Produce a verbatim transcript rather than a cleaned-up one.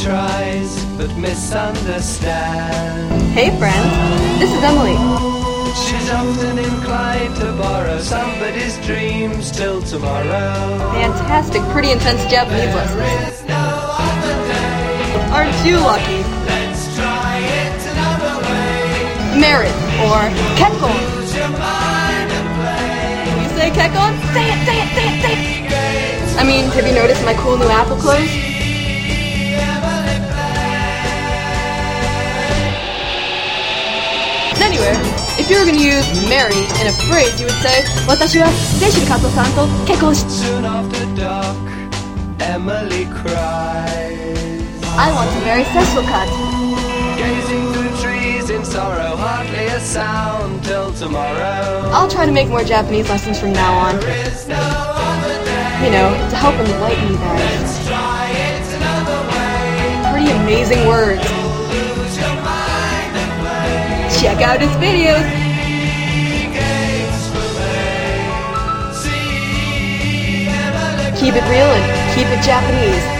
tries but misunderstands. Hey friends, this is Emily. She's often inclined to borrow somebody's dreams till tomorrow. Fantastic, pretty intense Japanese lessons. Aren't you lucky? Let's try it another way. Merit, or kekkon. You say kekkon? Say it, say it, say it, say it. I mean, have you noticed my cool new Apple clothes? Anyway, if you were going to use marry in a phrase, you would say, 私はセシル加藤さんと結婚し... Soon after dark, Emily cries. I want to marry Cecil Cut. Gazing through trees in sorrow, hardly a sound till tomorrow. I'll try to make more Japanese lessons from now on. There is no other day. You know, to help enlighten you guys. Let's try it another way. Pretty amazing words. Lose your mind and play. Check out his videos. See Emily. Keep it real and keep it Japanese.